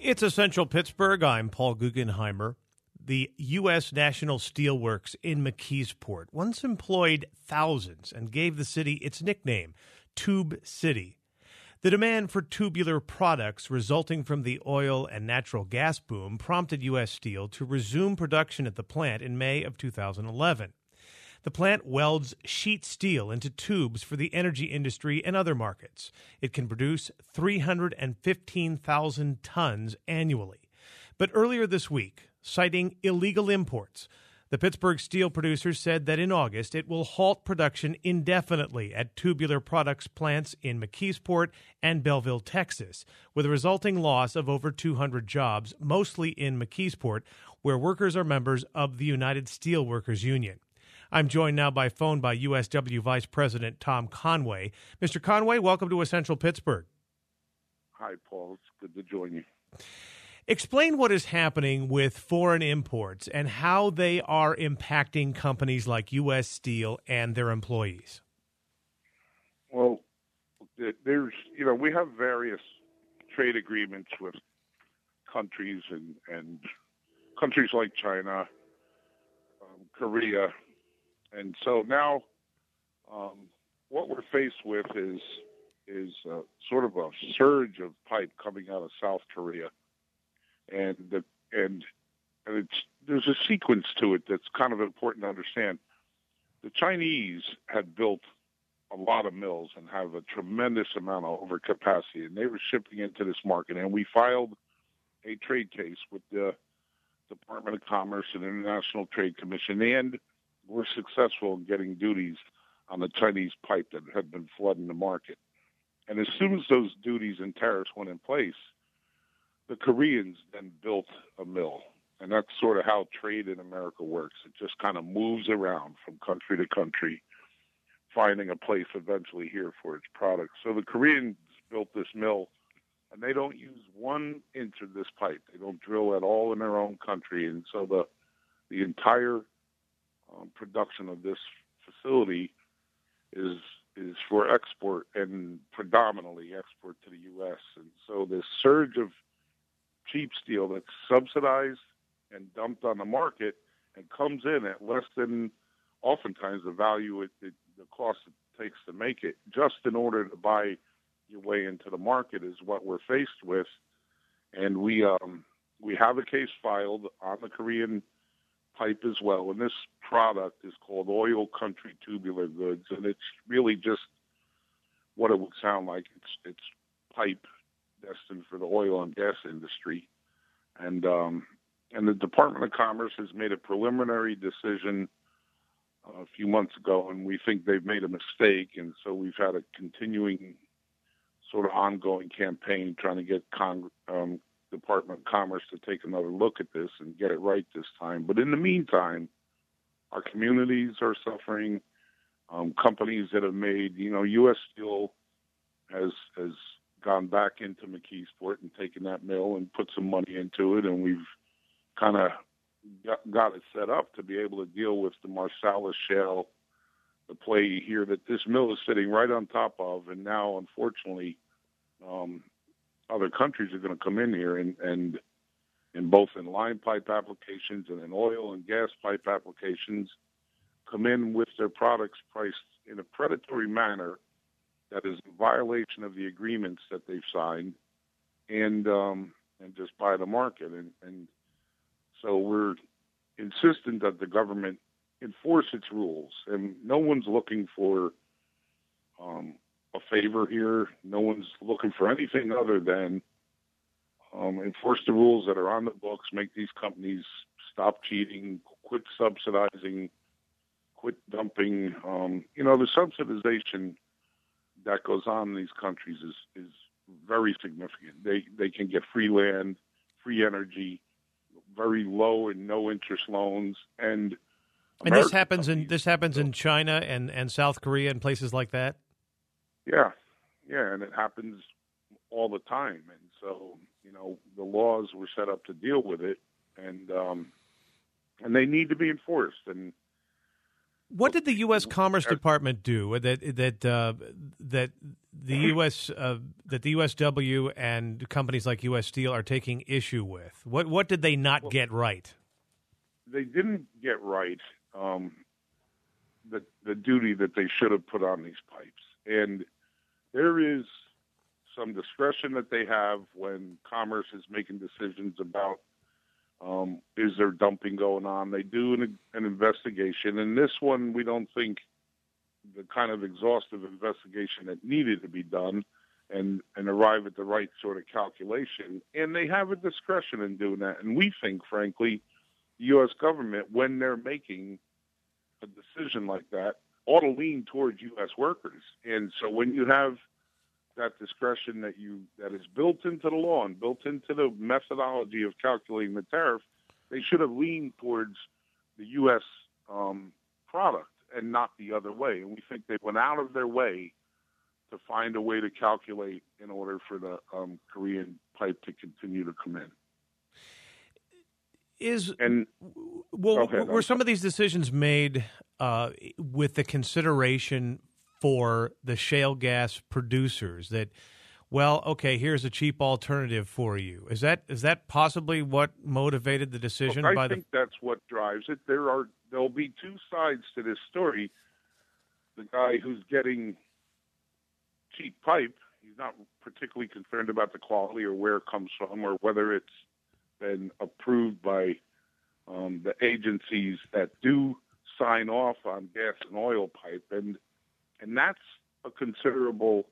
It's Essential Pittsburgh. I'm Paul Guggenheimer. The U.S. National Steelworks in McKeesport once employed thousands and gave the city its nickname, Tube City. The demand for tubular products resulting from the oil and natural gas boom prompted U.S. Steel to resume production at the plant in May of 2011. The plant welds sheet steel into tubes for the energy industry and other markets. It can produce 315,000 tons annually. But earlier this week, citing illegal imports, the Pittsburgh steel producers said that in August it will halt production indefinitely at tubular products plants in McKeesport and Belleville, Texas, with a resulting loss of over 200 jobs, mostly in McKeesport, where workers are members of the United Steelworkers Union. I'm joined now by phone by USW Vice President Tom Conway. Mr. Conway, welcome to Essential Pittsburgh. Hi, Paul. It's good to join you. Explain what is happening with foreign imports and how they are impacting companies like U.S. Steel and their employees. Well, we have various trade agreements with countries and countries like China, Korea. And so now what we're faced with is sort of a surge of pipe coming out of South Korea. And there's a sequence to it that's kind of important to understand. The Chinese had built a lot of mills and have a tremendous amount of overcapacity, and they were shipping into this market. And we filed a trade case with the Department of Commerce and International Trade Commission, and we're successful in getting duties on the Chinese pipe that had been flooding the market. And as soon as those duties and tariffs went in place, the Koreans then built a mill. And that's sort of how trade in America works. It just kind of moves around from country to country, finding a place eventually here for its products. So the Koreans built this mill, and they don't use 1 inch of this pipe. They don't drill at all in their own country. And so the entire production of this facility is for export, and predominantly export to the U.S. And so this surge of cheap steel that's subsidized and dumped on the market and comes in at less than oftentimes the value the cost it takes to make it, just in order to buy your way into the market, is what we're faced with. And we have a case filed on the Korean pipe as well, and this product is called Oil Country Tubular Goods, and it's really just what it would sound like. It's pipe destined for the oil and gas industry, and the Department of Commerce has made a preliminary decision a few months ago, and we think they've made a mistake, and so we've had a continuing sort of ongoing campaign trying to get Department of Commerce to take another look at this and get it right this time. But in the meantime, our communities are suffering. Companies that have made, U.S. Steel has gone back into McKeesport and taken that mill and put some money into it, and we've kind of got it set up to be able to deal with the Marcellus Shale, the play here that this mill is sitting right on top of. And now, unfortunately, other countries are going to come in here and both in line pipe applications and in oil and gas pipe applications, come in with their products priced in a predatory manner that is in violation of the agreements that they've signed, and just buy the market. And so we're insistent that the government enforce its rules, and no one's looking for a favor here. No one's looking for anything other than enforce the rules that are on the books, make these companies stop cheating, quit subsidizing, quit dumping. The subsidization that goes on in these countries is very significant. They can get free land, free energy, very low and no interest loans, and this happens in China and South Korea and places like that. Yeah, and it happens all the time. And so, the laws were set up to deal with it, and they need to be enforced. And What did the U.S. Commerce Department do that the U.S. That the USW and companies like U.S. Steel are taking issue with? What did they not get right? They didn't get right the duty that they should have put on these pipes. And there is some discretion that they have when Commerce is making decisions about is there dumping going on. They do an investigation. And this one, we don't think the kind of exhaustive investigation that needed to be done and arrive at the right sort of calculation. And they have a discretion in doing that. And we think, frankly, the U.S. government, when they're making a decision like that, ought to lean towards U.S. workers. And so when you have that discretion that is built into the law and built into the methodology of calculating the tariff, they should have leaned towards the U.S. Product and not the other way. And we think they went out of their way to find a way to calculate in order for the Korean pipe to continue to come in. Were some of these decisions made with the consideration for the shale gas producers that, well, okay, here's a cheap alternative for you? Is that possibly what motivated the decision? I think that's what drives it. There'll be two sides to this story. The guy who's getting cheap pipe, he's not particularly concerned about the quality or where it comes from or whether it's been approved by the agencies that do sign off on gas and oil pipe, and that's a considerable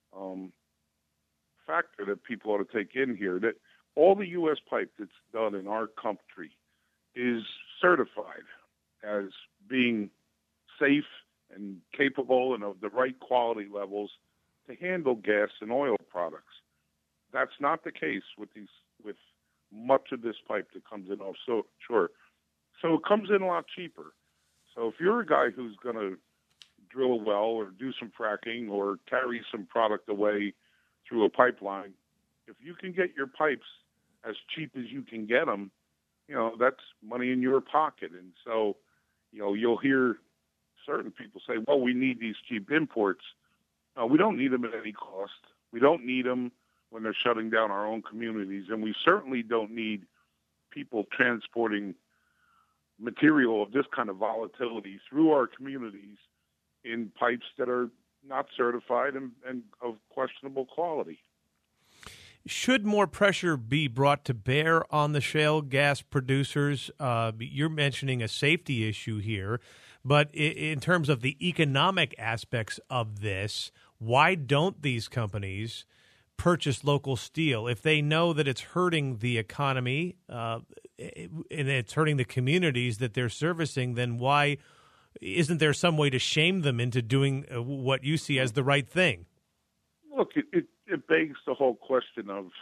factor that people ought to take in here. That all the U.S. pipe that's done in our country is certified as being safe and capable and of the right quality levels to handle gas and oil products. That's not the case with much of this pipe that comes in offshore. So it comes in a lot cheaper. So if you're a guy who's going to drill a well or do some fracking or carry some product away through a pipeline, if you can get your pipes as cheap as you can get them, that's money in your pocket. And so, you'll hear certain people say, well, we need these cheap imports. We don't need them at any cost. We don't need them when they're shutting down our own communities. And we certainly don't need people transporting material of this kind of volatility through our communities in pipes that are not certified and of questionable quality. Should more pressure be brought to bear on the shale gas producers? You're mentioning a safety issue here, but in terms of the economic aspects of this, why don't these companies purchase local steel if they know that it's hurting the economy and it's hurting the communities that they're servicing? Then why isn't there some way to shame them into doing what you see as the right thing? Look, it begs the whole question of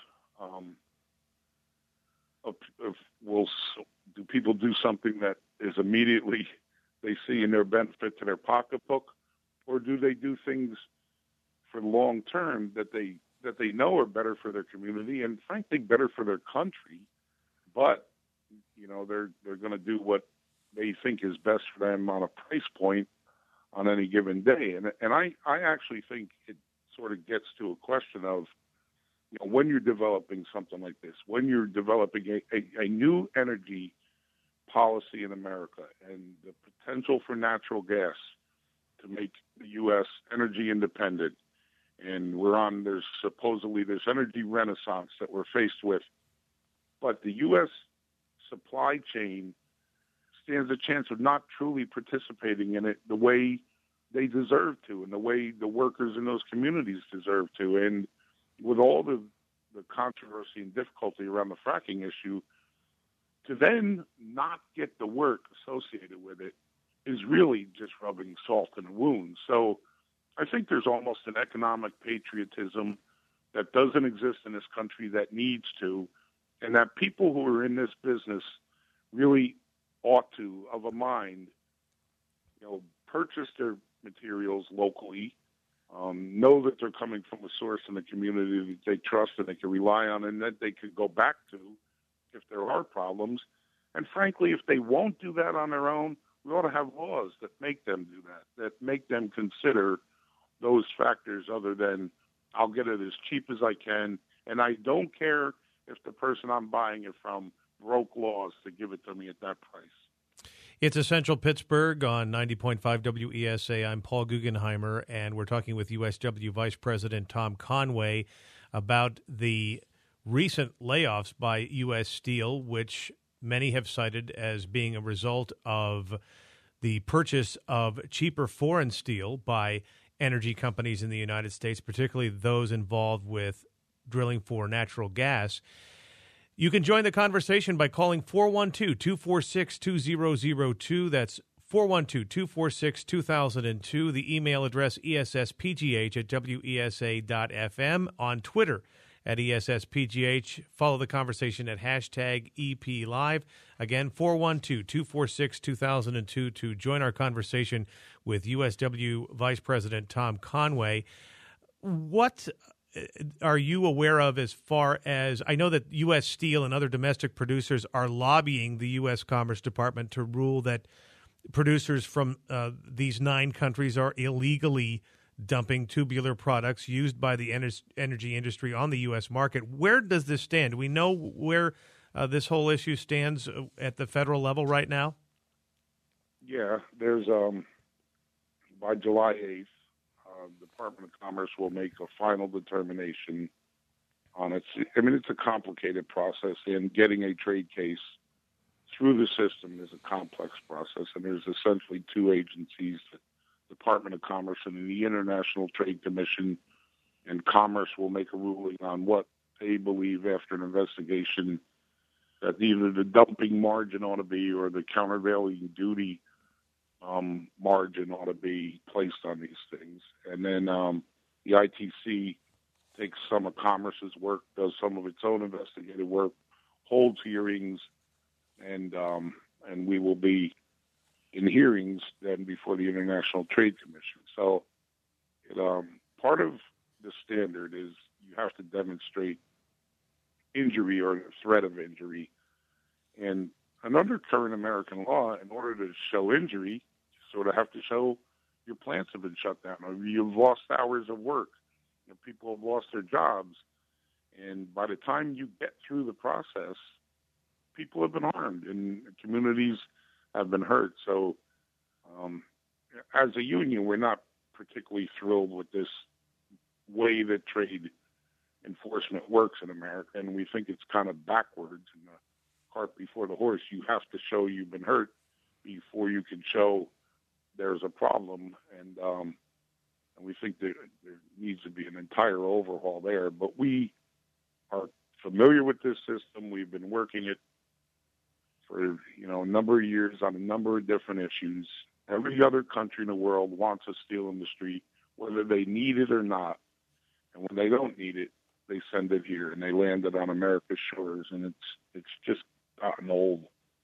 do people do something that is immediately they see in their benefit to their pocketbook, or do they do things for long term that they know are better for their community and frankly better for their country, but they're going to do what they think is best for them on a price point on any given day. And I actually think it sort of gets to a question of, when you're developing something like this, when you're developing a new energy policy in America and the potential for natural gas to make the U.S. energy independent, and there's supposedly this energy renaissance that we're faced with, but the U.S. supply chain stands a chance of not truly participating in it the way they deserve to and the way the workers in those communities deserve to. And with all the controversy and difficulty around the fracking issue, to then not get the work associated with it is really just rubbing salt in the wound. So I think there's almost an economic patriotism that doesn't exist in this country that needs to, and that people who are in this business really ought to, of a mind, purchase their materials locally, know that they're coming from a source in the community that they trust and they can rely on and that they could go back to if there are problems. And frankly, if they won't do that on their own, we ought to have laws that make them do that make them consider those factors other than I'll get it as cheap as I can, and I don't care if the person I'm buying it from broke laws to give it to me at that price. It's Essential Pittsburgh on 90.5 WESA. I'm Paul Guggenheimer, and we're talking with USW Vice President Tom Conway about the recent layoffs by U.S. Steel, which many have cited as being a result of the purchase of cheaper foreign steel by energy companies in the United States, particularly those involved with drilling for natural gas. You can join the conversation by calling 412-246-2002. That's 412-246-2002. The email address esspgh@wesa.fm. On Twitter at ESSPGH. Follow the conversation at hashtag EPLive. Again, 412-246-2002 to join our conversation with USW Vice President Tom Conway. What are you aware of as far as, I know that U.S. Steel and other domestic producers are lobbying the U.S. Commerce Department to rule that producers from these 9 countries are illegally dumping tubular products used by the energy industry on the U.S. market. Where does this stand? Do we know where this whole issue stands at the federal level right now? Yeah, there's by July 8th, the Department of Commerce will make a final determination on it. I mean, it's a complicated process, and getting a trade case through the system is a complex process, and there's essentially 2 agencies, the Department of Commerce and the International Trade Commission, and Commerce will make a ruling on what they believe after an investigation that either the dumping margin ought to be or the countervailing duty margin ought to be placed on these things. And then the ITC takes some of Commerce's work, does some of its own investigative work, holds hearings, and we will be in hearings then before the International Trade Commission. So part of the standard is you have to demonstrate injury or the threat of injury. And under current American law, in order to show injury, you sort of have to show your plants have been shut down or you've lost hours of work. People have lost their jobs. And by the time you get through the process, people have been harmed and communities have been hurt. So as a union, we're not particularly thrilled with this way that trade enforcement works in America, and we think it's kind of backwards in the cart before the horse. You have to show you've been hurt before you can show there's a problem, and we think there needs to be an entire overhaul there. But we are familiar with this system. We've been working it for a number of years on a number of different issues. Every other country in the world wants a steel industry, whether they need it or not. And when they don't need it, they send it here, and they land it on America's shores, and it's just gotten old.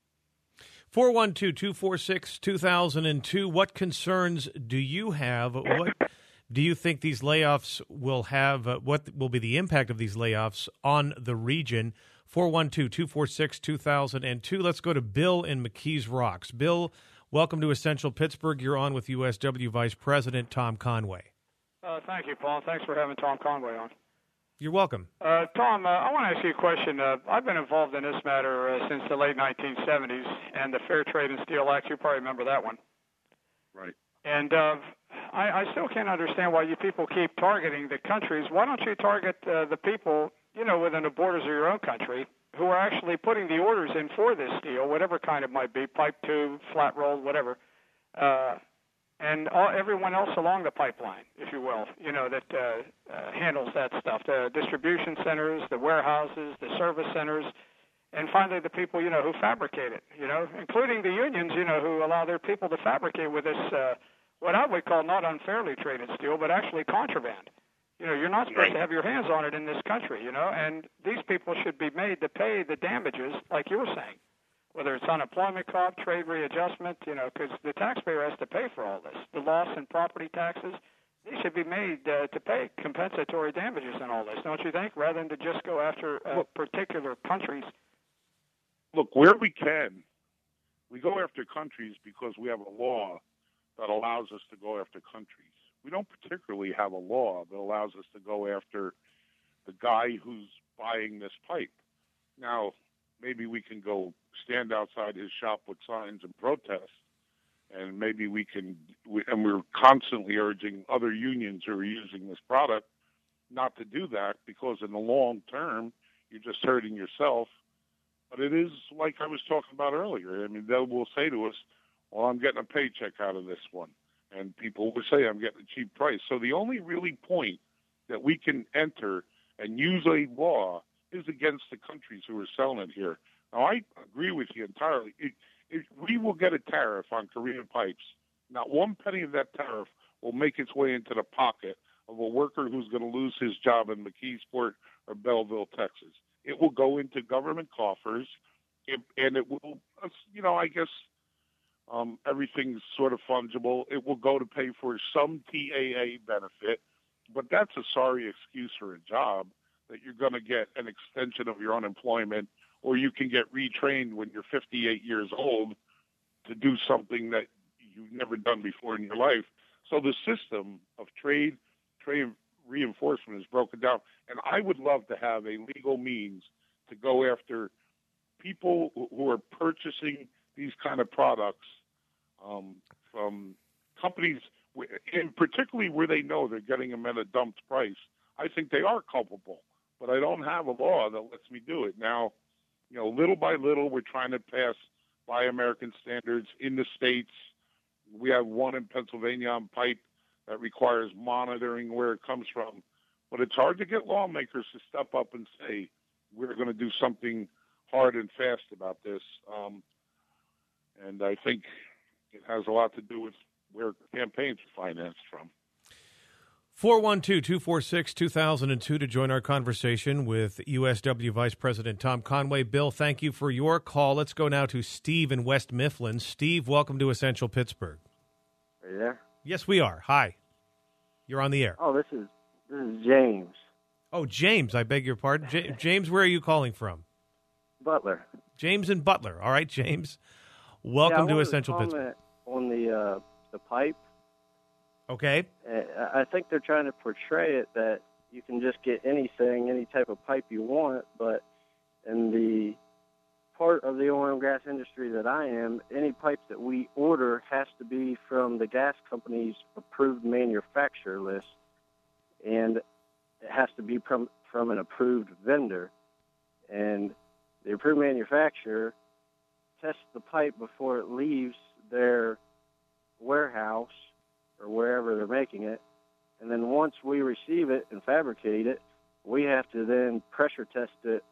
412-246-2002. What concerns do you have? What do you think these layoffs will have? What will be the impact of these layoffs on the region? 412-246-2002. Let's go to Bill in McKees Rocks. Bill, welcome to Essential Pittsburgh. You're on with USW Vice President Tom Conway. Thank you, Paul. Thanks for having Tom Conway on. You're welcome. Tom, I want to ask you a question. I've been involved in this matter since the late 1970s, and the Fair Trade and Steel Act, you probably remember that one. Right. And I still can't understand why you people keep targeting the countries. Why don't you target the people, within the borders of your own country who are actually putting the orders in for this steel, whatever kind it might be, pipe, tube, flat rolled, whatever, and everyone else along the pipeline, if you will, that handles that stuff, the distribution centers, the warehouses, the service centers, and finally the people, who fabricate it, including the unions, who allow their people to fabricate with this, what I would call not unfairly traded steel, but actually contraband. You're not supposed to have your hands on it in this country, and these people should be made to pay the damages, like you were saying, whether it's unemployment cost, trade readjustment, because the taxpayer has to pay for all this. The loss in property taxes, they should be made to pay compensatory damages and all this, don't you think, rather than to just go after particular countries? Look, where we can, we go after countries because we have a law that allows us to go after countries. we don't particularly have a law that allows us to go after the guy who's buying this pipe. Now, maybe we can go stand outside his shop with signs and protest, and maybe and we're constantly urging other unions who are using this product not to do that, because in the long term, you're just hurting yourself. But it is like I was talking about earlier. I mean, they will say to us, well, I'm getting a paycheck out of this one. And people will say I'm getting a cheap price. So the only really point that we can enter and use a law is against the countries who are selling it here. Now, I agree with you entirely. We will get a tariff on Korean pipes. Not one penny of that tariff will make its way into the pocket of a worker who's going to lose his job in McKeesport or Belleville, Texas. It will go into government coffers, and it will, I guess everything's sort of fungible. It will go to pay for some TAA benefit, but that's a sorry excuse for a job, that you're going to get an extension of your unemployment, or you can get retrained when you're 58 years old to do something that you've never done before in your life. So the system of trade reinforcement is broken down. And I would love to have a legal means to go after people who are purchasing these kind of products from companies, and particularly where they know they're getting them at a dumped price. I think they are culpable, but I don't have a law that lets me do it. Now, little by little, we're trying to pass Buy American standards in the states. We have one in Pennsylvania on pipe that requires monitoring where it comes from. But it's hard to get lawmakers to step up and say, we're going to do something hard and fast about this. And I think it has a lot to do with where campaigns are financed from. 412-246-2002 to join our conversation with USW Vice President Tom Conway. Bill, thank you for your call. Let's go now to Steve in West Mifflin. Steve, welcome to Essential Pittsburgh. Are you there? Yes, we are. Hi. You're on the air. Oh, this is James. Oh, James, I beg your pardon. James, where are you calling from? Butler. James in Butler. All right, James. Welcome to Essential Pittsburgh. On the pipe. Okay. I think they're trying to portray it that you can just get anything, any type of pipe you want, but in the part of the oil and gas industry that I am, any pipe that we order has to be from the gas company's approved manufacturer list, and it has to be from an approved vendor. And the approved manufacturer tests the pipe before it leaves their warehouse or wherever they're making it, and then once we receive it and fabricate it, we have to then pressure test it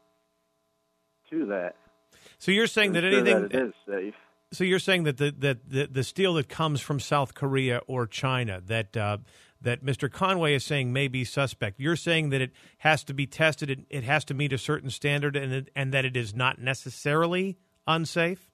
to that. So you're saying that anything that it is safe. So you're saying that the steel that comes from South Korea or China that Mr. Conway is saying may be suspect. You're saying that it has to be tested, it has to meet a certain standard, and that it is not necessarily unsafe?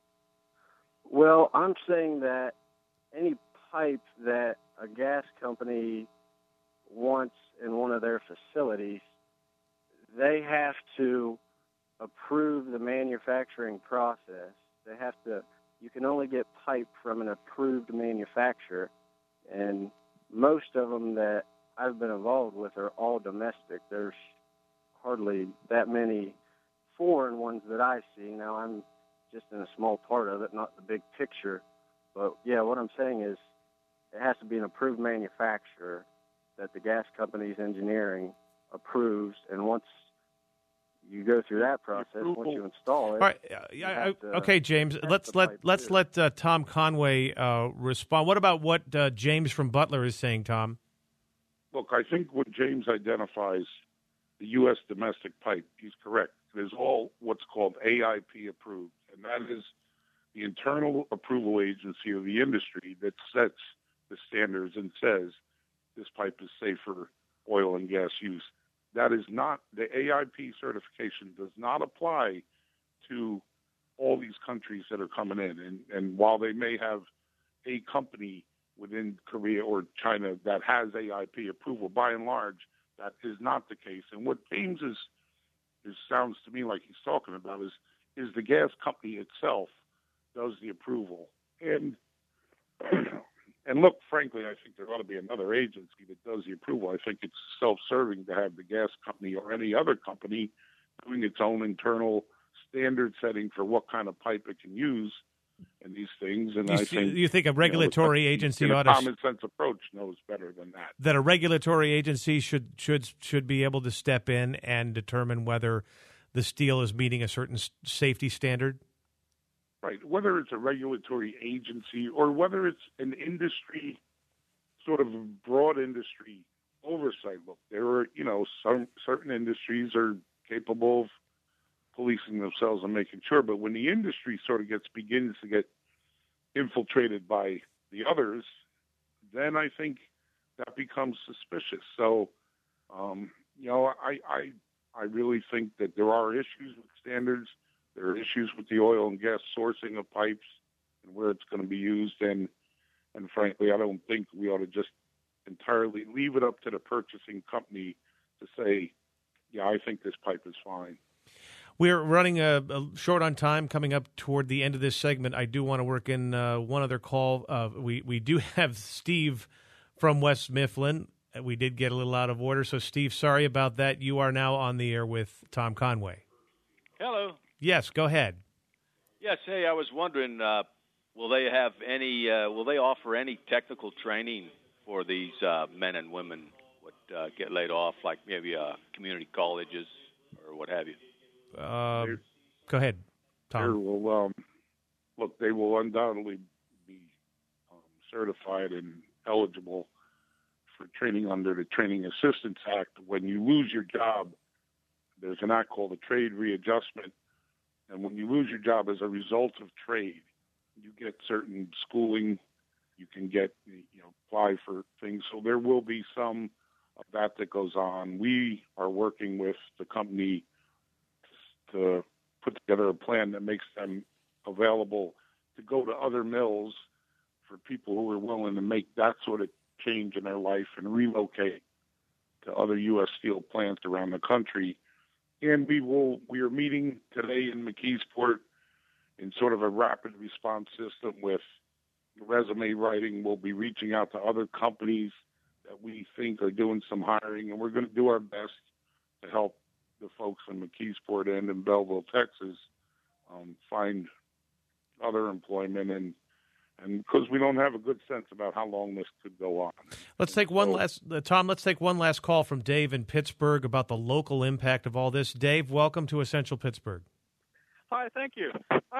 Well, I'm saying that any pipe that a gas company wants in one of their facilities, they have to approve the manufacturing process. They have to. You can only get pipe from an approved manufacturer, and most of them that I've been involved with are all domestic. There's hardly that many foreign ones that I see. Now, I'm just in a small part of it, not the big picture. But, yeah, what I'm saying is it has to be an approved manufacturer that the gas company's engineering approves, and once you go through that process, once you install it. All right. Okay, James. Let's let Tom Conway respond. What about what James from Butler is saying, Tom? Look, I think when James identifies the U.S. domestic pipe, he's correct. It is all what's called AIP approved, and that is the internal approval agency of the industry that sets the standards and says this pipe is safe for oil and gas use. That is not, the AIP certification does not apply to all these countries that are coming in. And while they may have a company within Korea or China that has AIP approval, by and large, that is not the case. And what James is sounds to me like he's talking about is the gas company itself does the approval. And And look, frankly, I think there ought to be another agency that does the approval. I think it's self-serving to have the gas company or any other company doing its own internal standard setting for what kind of pipe it can use in these things. And you think a regulatory agency ought to, a common sense approach knows better than that. That a regulatory agency should be able to step in and determine whether the steel is meeting a certain safety standard? Right. Whether it's a regulatory agency or whether it's an industry, sort of a broad industry oversight. Look, there are, some certain industries are capable of policing themselves and making sure, but when the industry sort of begins to get infiltrated by the others, then I think that becomes suspicious. So, I really think that there are issues with standards. There are issues with the oil and gas sourcing of pipes and where it's going to be used. And frankly, I don't think we ought to just entirely leave it up to the purchasing company to say, yeah, I think this pipe is fine. We're running a short on time, coming up toward the end of this segment. I do want to work in one other call. We do have Steve from West Mifflin. We did get a little out of order. So, Steve, sorry about that. You are now on the air with Tom Conway. Hello. Yes, go ahead. Yes, hey, I was wondering, will they offer any technical training for these men and women that get laid off, like maybe community colleges or what have you? Go ahead, Tom. Sure. Well, look, they will undoubtedly be certified and eligible for training under the Training Assistance Act. When you lose your job, there's an act called the Trade Readjustment. And when you lose your job as a result of trade, you get certain schooling. You can get, apply for things. So there will be some of that goes on. We are working with the company to put together a plan that makes them available to go to other mills for people who are willing to make that sort of change in their life and relocate to other U.S. Steel plants around the country. And we are meeting today in McKeesport in sort of a rapid response system with resume writing. We'll be reaching out to other companies that we think are doing some hiring, and we're going to do our best to help the folks in McKeesport and in Belleville, Texas, find other employment, and because we don't have a good sense about how long this could go on. Let's take one last call from Dave in Pittsburgh about the local impact of all this. Dave, welcome to Essential Pittsburgh. Hi, thank you.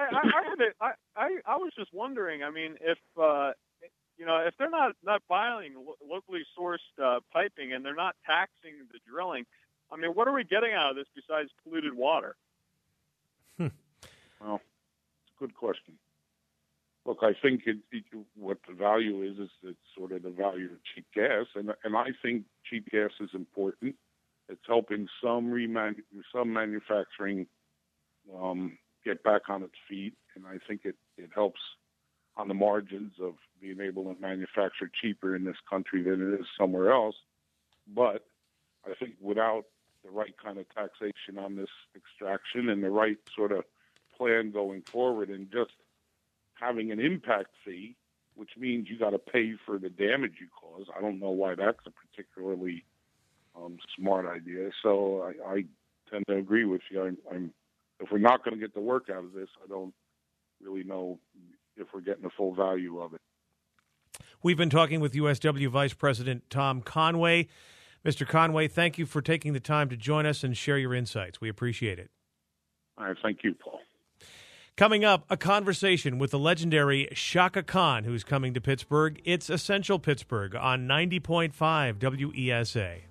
I was just wondering. I mean, if they're not buying locally sourced piping and they're not taxing the drilling, I mean, what are we getting out of this besides polluted water? Well, it's a good question. Look, I think what the value is it's sort of the value of cheap gas, and I think cheap gas is important. It's helping some manufacturing get back on its feet, and I think it helps on the margins of being able to manufacture cheaper in this country than it is somewhere else. But I think without the right kind of taxation on this extraction and the right sort of plan going forward, and just having an impact fee, which means you got to pay for the damage you cause, I don't know why that's a particularly smart idea. So I tend to agree with you. If we're not going to get the work out of this, I don't really know if we're getting the full value of it. We've been talking with USW Vice President Tom Conway. Mr. Conway, thank you for taking the time to join us and share your insights. We appreciate it. All right, thank you, Paul. Coming up, a conversation with the legendary Shaka Khan, who's coming to Pittsburgh. It's Essential Pittsburgh on 90.5 WESA.